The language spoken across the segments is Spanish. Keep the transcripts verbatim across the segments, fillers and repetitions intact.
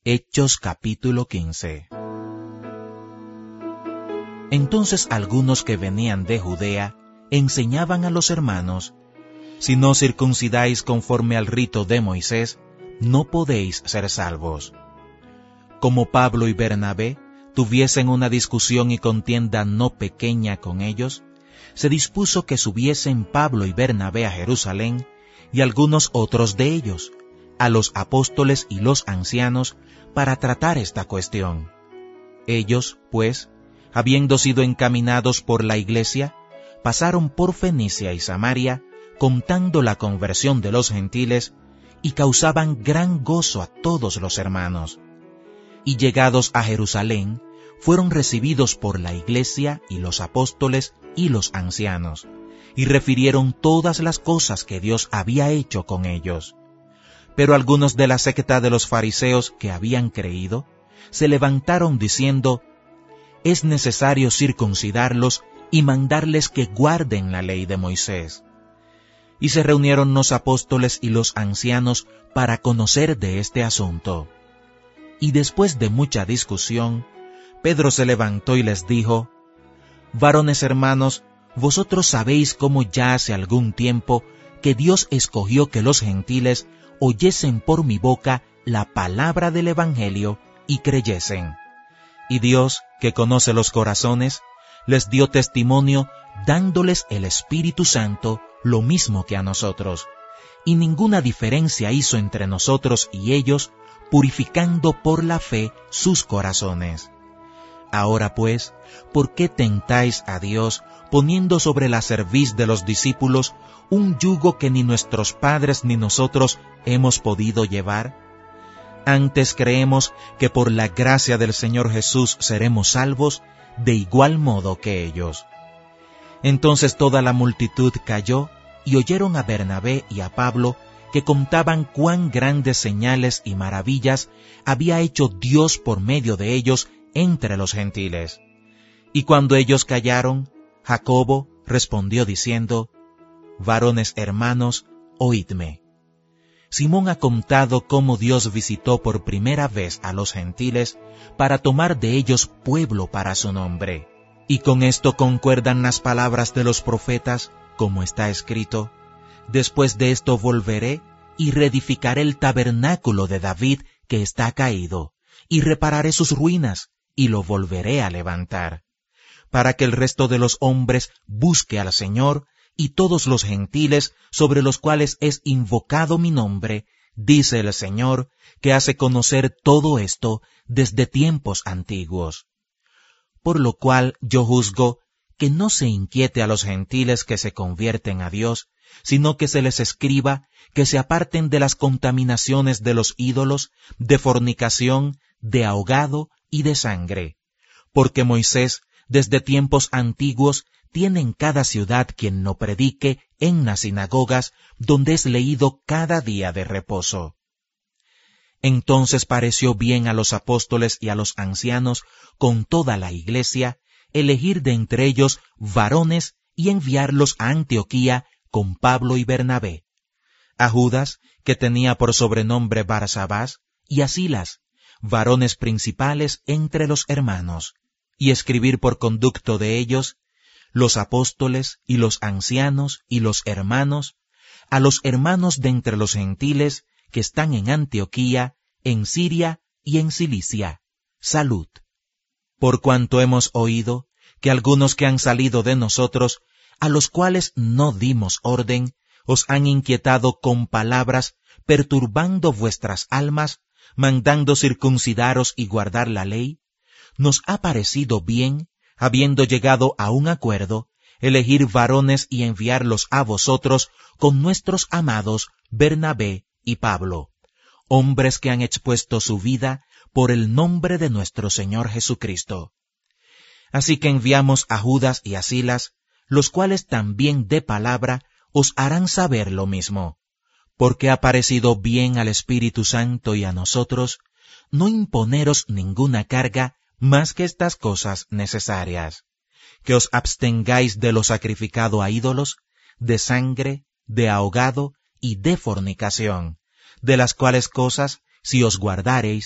Hechos capítulo quince. Entonces algunos que venían de Judea enseñaban a los hermanos: si no circuncidáis conforme al rito de Moisés, no podéis ser salvos. Como Pablo y Bernabé tuviesen una discusión y contienda no pequeña con ellos, se dispuso que subiesen Pablo y Bernabé a Jerusalén, y algunos otros de ellos, a los apóstoles y los ancianos, para tratar esta cuestión. Ellos, pues, habiendo sido encaminados por la iglesia, pasaron por Fenicia y Samaria, contando la conversión de los gentiles, y causaban gran gozo a todos los hermanos. Y llegados a Jerusalén, fueron recibidos por la iglesia y los apóstoles y los ancianos, y refirieron todas las cosas que Dios había hecho con ellos. Pero algunos de la secta de los fariseos que habían creído, se levantaron diciendo: es necesario circuncidarlos y mandarles que guarden la ley de Moisés. Y se reunieron los apóstoles y los ancianos para conocer de este asunto. Y después de mucha discusión, Pedro se levantó y les dijo: varones hermanos, vosotros sabéis cómo ya hace algún tiempo que Dios escogió que los gentiles oyesen por mi boca la palabra del Evangelio y creyesen. Y Dios, que conoce los corazones, les dio testimonio dándoles el Espíritu Santo lo mismo que a nosotros, y ninguna diferencia hizo entre nosotros y ellos, purificando por la fe sus corazones. Ahora pues, ¿por qué tentáis a Dios poniendo sobre la cerviz de los discípulos un yugo que ni nuestros padres ni nosotros hemos podido llevar? Antes creemos que por la gracia del Señor Jesús seremos salvos, de igual modo que ellos. Entonces toda la multitud calló, y oyeron a Bernabé y a Pablo, que contaban cuán grandes señales y maravillas había hecho Dios por medio de ellos entre los gentiles. Y cuando ellos callaron, Jacobo respondió diciendo: varones hermanos, oídme. Simón ha contado cómo Dios visitó por primera vez a los gentiles para tomar de ellos pueblo para su nombre. Y con esto concuerdan las palabras de los profetas, como está escrito: después de esto volveré y reedificaré el tabernáculo de David que está caído, y repararé sus ruinas, y lo volveré a levantar, para que el resto de los hombres busque al Señor, y todos los gentiles sobre los cuales es invocado mi nombre, dice el Señor, que hace conocer todo esto desde tiempos antiguos. Por lo cual yo juzgo que no se inquiete a los gentiles que se convierten a Dios, sino que se les escriba que se aparten de las contaminaciones de los ídolos, de fornicación, de ahogado y de sangre. Porque Moisés, desde tiempos antiguos, tiene en cada ciudad quien lo predique en las sinagogas, donde es leído cada día de reposo. Entonces pareció bien a los apóstoles y a los ancianos, con toda la iglesia, elegir de entre ellos varones y enviarlos a Antioquía con Pablo y Bernabé, a Judas, que tenía por sobrenombre Barsabás, y a Silas, varones principales entre los hermanos, y escribir por conducto de ellos, los apóstoles y los ancianos y los hermanos, a los hermanos de entre los gentiles que están en Antioquía, en Siria y en Cilicia, salud. Por cuanto hemos oído que algunos que han salido de nosotros, a los cuales no dimos orden, os han inquietado con palabras, perturbando vuestras almas, mandando circuncidaros y guardar la ley, nos ha parecido bien, habiendo llegado a un acuerdo, elegir varones y enviarlos a vosotros con nuestros amados Bernabé y Pablo, hombres que han expuesto su vida por el nombre de nuestro Señor Jesucristo. Así que enviamos a Judas y a Silas, los cuales también de palabra os harán saber lo mismo, porque ha parecido bien al Espíritu Santo y a nosotros no imponeros ninguna carga más que estas cosas necesarias, que os abstengáis de lo sacrificado a ídolos, de sangre, de ahogado y de fornicación, de las cuales cosas, si os guardareis,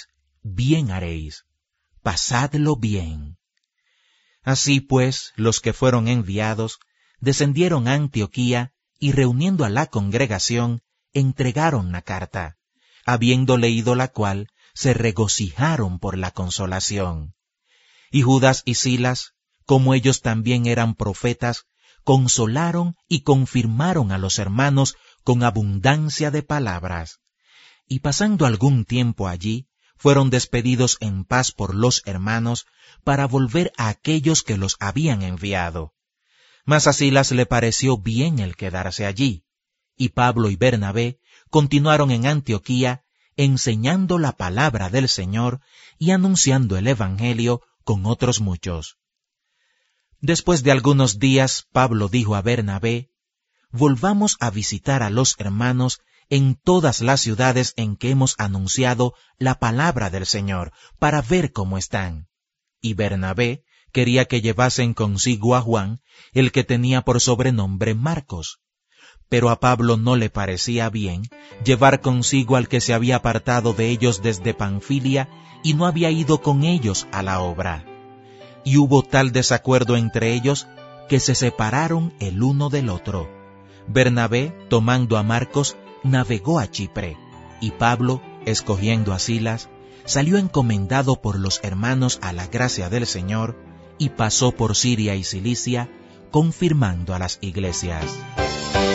bien haréis, pasadlo bien. Así pues, los que fueron enviados descendieron a Antioquía y reuniendo a la congregación, entregaron la carta, habiendo leído la cual, se regocijaron por la consolación. Y Judas y Silas, como ellos también eran profetas, consolaron y confirmaron a los hermanos con abundancia de palabras. Y pasando algún tiempo allí, fueron despedidos en paz por los hermanos para volver a aquellos que los habían enviado. Mas a Silas le pareció bien el quedarse allí, y Pablo y Bernabé continuaron en Antioquía enseñando la palabra del Señor y anunciando el Evangelio con otros muchos. Después de algunos días, Pablo dijo a Bernabé: volvamos a visitar a los hermanos en todas las ciudades en que hemos anunciado la palabra del Señor, para ver cómo están. Y Bernabé quería que llevasen consigo a Juan, el que tenía por sobrenombre Marcos. Pero a Pablo no le parecía bien llevar consigo al que se había apartado de ellos desde Panfilia y no había ido con ellos a la obra. Y hubo tal desacuerdo entre ellos que se separaron el uno del otro. Bernabé, tomando a Marcos, navegó a Chipre, y Pablo, escogiendo a Silas, salió encomendado por los hermanos a la gracia del Señor, y pasó por Siria y Cilicia, confirmando a las iglesias.